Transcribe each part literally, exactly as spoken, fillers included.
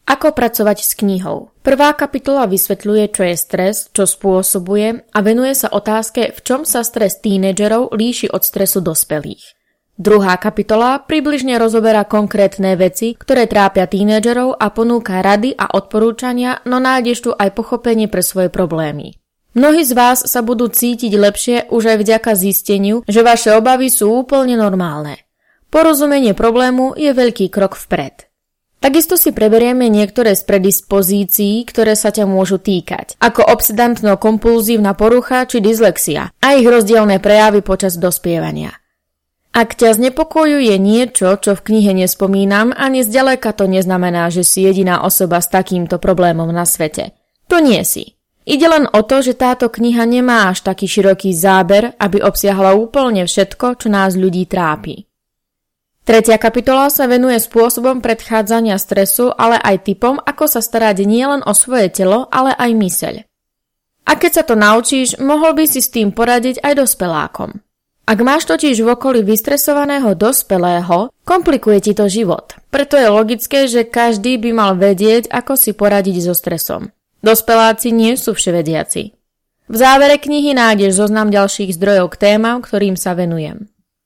Ako pracovať s knihou? Prvá kapitola vysvetľuje, čo je stres, čo spôsobuje a venuje sa otázke, v čom sa stres tínedžerov líši od stresu dospelých. Druhá kapitola približne rozoberá konkrétne veci, ktoré trápia tínedžerov a ponúka rady a odporúčania, no nájdeš tu aj pochopenie pre svoje problémy. Mnohí z vás sa budú cítiť lepšie už aj vďaka zisteniu, že vaše obavy sú úplne normálne. Porozumenie problému je veľký krok vpred. Takisto si preberieme niektoré z predispozícií, ktoré sa ťa môžu týkať, ako obsedantno-kompulzívna porucha či dyslexia a ich rozdielne prejavy počas dospievania. Ak ťa znepokojuje niečo, čo v knihe nespomínam, ani zďaleka to neznamená, že si jediná osoba s takýmto problémom na svete. To nie si. Ide len o to, že táto kniha nemá až taký široký záber, aby obsiahla úplne všetko, čo nás ľudí trápi. Tretia kapitola sa venuje spôsobom predchádzania stresu, ale aj typom, ako sa starať nielen o svoje telo, ale aj myseľ. A keď sa to naučíš, mohol by si s tým poradiť aj dospelákom. Ak máš totiž v okolí vystresovaného dospelého, komplikuje ti to život. Preto je logické, že každý by mal vedieť, ako si poradiť so stresom. Dospeláci nie sú vševediaci. V závere knihy nájdeš zoznam ďalších zdrojov k témam, ktorým sa venujem.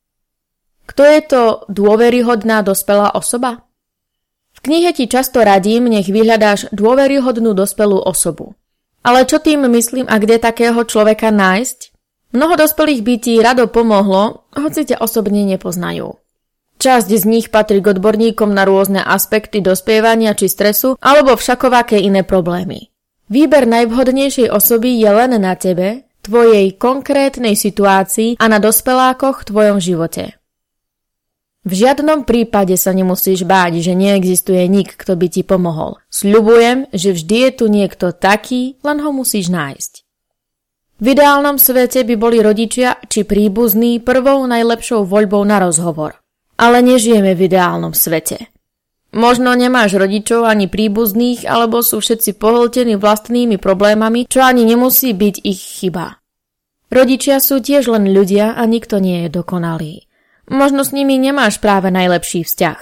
Kto je to dôveryhodná dospelá osoba? V knihe ti často radím, nech vyhľadáš dôveryhodnú dospelú osobu. Ale čo tým myslím a kde takého človeka nájsť? Mnoho dospelých by ti rado pomohlo, hoci ťa osobne nepoznajú. Časť z nich patrí k odborníkom na rôzne aspekty dospievania či stresu alebo všakovaké iné problémy. Výber najvhodnejšej osoby je len na tebe, tvojej konkrétnej situácii a na dospelákoch v tvojom živote. V žiadnom prípade sa nemusíš báť, že neexistuje nik, kto by ti pomohol. Sľubujem, že vždy je tu niekto taký, len ho musíš nájsť. V ideálnom svete by boli rodičia či príbuzní prvou najlepšou voľbou na rozhovor. Ale nežijeme v ideálnom svete. Možno nemáš rodičov ani príbuzných, alebo sú všetci pohltení vlastnými problémami, čo ani nemusí byť ich chyba. Rodičia sú tiež len ľudia a nikto nie je dokonalý. Možno s nimi nemáš práve najlepší vzťah.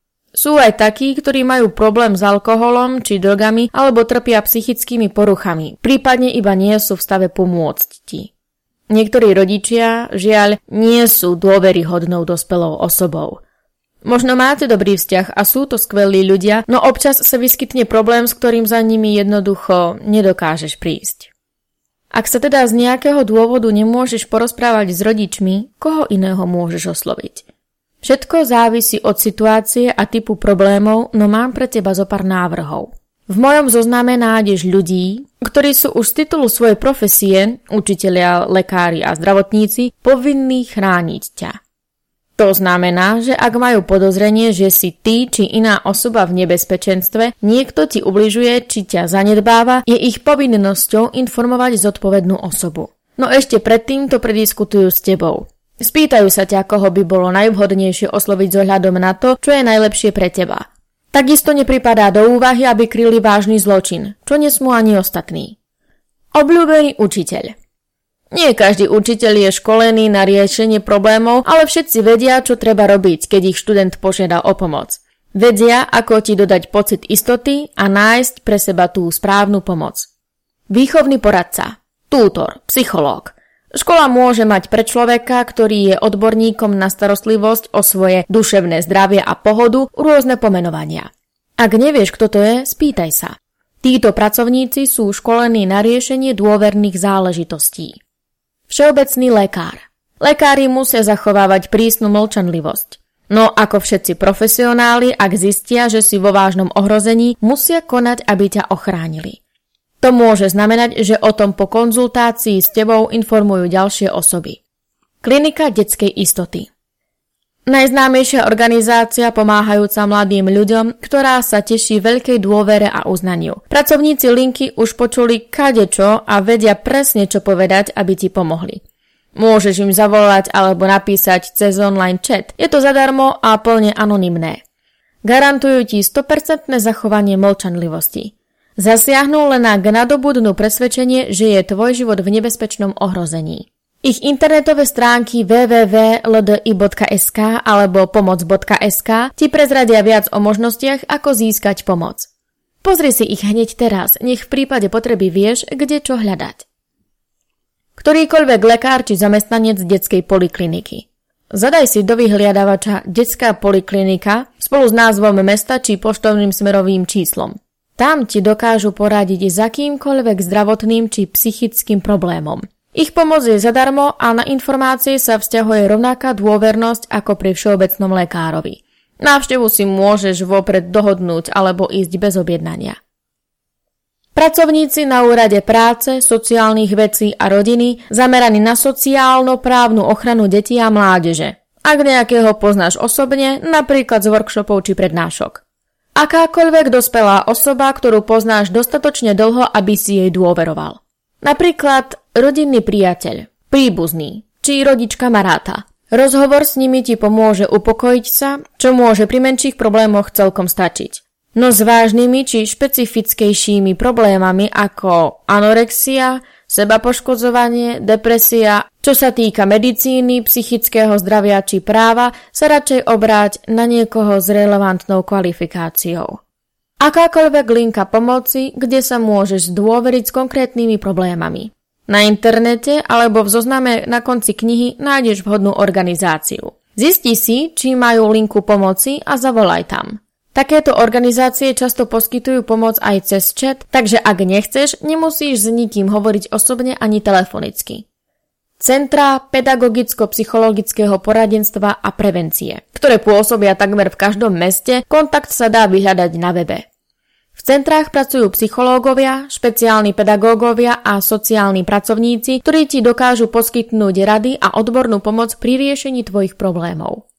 Sú aj takí, ktorí majú problém s alkoholom či drogami alebo trpia psychickými poruchami, prípadne iba nie sú v stave pomôcť ti. Niektorí rodičia, žiaľ, nie sú dôveryhodnou dospelou osobou. Možno máte dobrý vzťah a sú to skvelí ľudia, no občas sa vyskytne problém, s ktorým za nimi jednoducho nedokážeš prísť. Ak sa teda z nejakého dôvodu nemôžeš porozprávať s rodičmi, koho iného môžeš osloviť? Všetko závisí od situácie a typu problémov, no mám pre teba zo pár návrhov. V mojom zozname nájdeš ľudí, ktorí sú už z titulu svojej profesie, učitelia, lekári a zdravotníci, povinní chrániť ťa. To znamená, že ak majú podozrenie, že si ty či iná osoba v nebezpečenstve, niekto ti ubližuje či ťa zanedbáva, je ich povinnosťou informovať zodpovednú osobu. No ešte predtým to prediskutujú s tebou. Spýtajú sa ťa, koho by bolo najvhodnejšie osloviť s ohľadom na to, čo je najlepšie pre teba. Takisto nepripadá do úvahy, aby kryli vážny zločin, čo nesmú ani ostatní. Obľúbený učiteľ. Nie každý učiteľ je školený na riešenie problémov, ale všetci vedia, čo treba robiť, keď ich študent požiada o pomoc. Vedia, ako ti dodať pocit istoty a nájsť pre seba tú správnu pomoc. Výchovný poradca, tútor, psychológ. Škola môže mať pre človeka, ktorý je odborníkom na starostlivosť o svoje duševné zdravie a pohodu, rôzne pomenovania. Ak nevieš, kto to je, spýtaj sa. Títo pracovníci sú školení na riešenie dôverných záležitostí. Všeobecný lekár. Lekári musia zachovávať prísnu mlčanlivosť. No ako všetci profesionáli, ak zistia, že si vo vážnom ohrození, musia konať, aby ťa ochránili. To môže znamenať, že o tom po konzultácii s tebou informujú ďalšie osoby. Klinika detskej istoty. Najznámejšia organizácia pomáhajúca mladým ľuďom, ktorá sa teší veľkej dôvere a uznaniu. Pracovníci linky už počuli kadečo a vedia presne, čo povedať, aby ti pomohli. Môžeš im zavolať alebo napísať cez online chat. Je to zadarmo a plne anonymné. Garantujú ti sto percent zachovanie mlčanlivosti. Zasiahnu len ak nadobudnú presvedčenie, že je tvoj život v nebezpečnom ohrození. Ich internetové stránky w w w bodka l d i bodka s k alebo pomoc bodka s k ti prezradia viac o možnostiach, ako získať pomoc. Pozri si ich hneď teraz, nech v prípade potreby vieš, kde čo hľadať. Ktorýkoľvek lekár či zamestnanec detskej polikliniky. Zadaj si do vyhliadavača detská poliklinika spolu s názvom mesta či poštovným smerovým číslom. Tam ti dokážu poradiť s akýmkoľvek zdravotným či psychickým problémom. Ich pomoc je zadarmo a na informácie sa vzťahuje rovnaká dôvernosť ako pri všeobecnom lekárovi. Návštevu si môžeš vopred dohodnúť alebo ísť bez objednania. Pracovníci na úrade práce, sociálnych vecí a rodiny zameraní na sociálno-právnu ochranu detí a mládeže. Ak nejakého poznáš osobne, napríklad z workshopov či prednášok. Akákoľvek dospelá osoba, ktorú poznáš dostatočne dlho, aby si jej dôveroval. Napríklad rodinný priateľ, príbuzný či rodič kamaráta. Rozhovor s nimi ti pomôže upokojiť sa, čo môže pri menších problémoch celkom stačiť. No s vážnymi či špecifickejšími problémami ako anorexia, sebapoškodzovanie, depresia, čo sa týka medicíny, psychického zdravia či práva, sa radšej obráť na niekoho s relevantnou kvalifikáciou. Akákoľvek linka pomoci, kde sa môžeš zdôveriť s konkrétnymi problémami. Na internete alebo v zozname na konci knihy nájdeš vhodnú organizáciu. Zisti si, či majú linku pomoci a zavolaj tam. Takéto organizácie často poskytujú pomoc aj cez chat, takže ak nechceš, nemusíš s nikým hovoriť osobne ani telefonicky. Centrá pedagogicko-psychologického poradenstva a prevencie, ktoré pôsobia takmer v každom meste, kontakt sa dá vyhľadať na webe. V centrách pracujú psychológovia, špeciálni pedagógovia a sociálni pracovníci, ktorí ti dokážu poskytnúť rady a odbornú pomoc pri riešení tvojich problémov.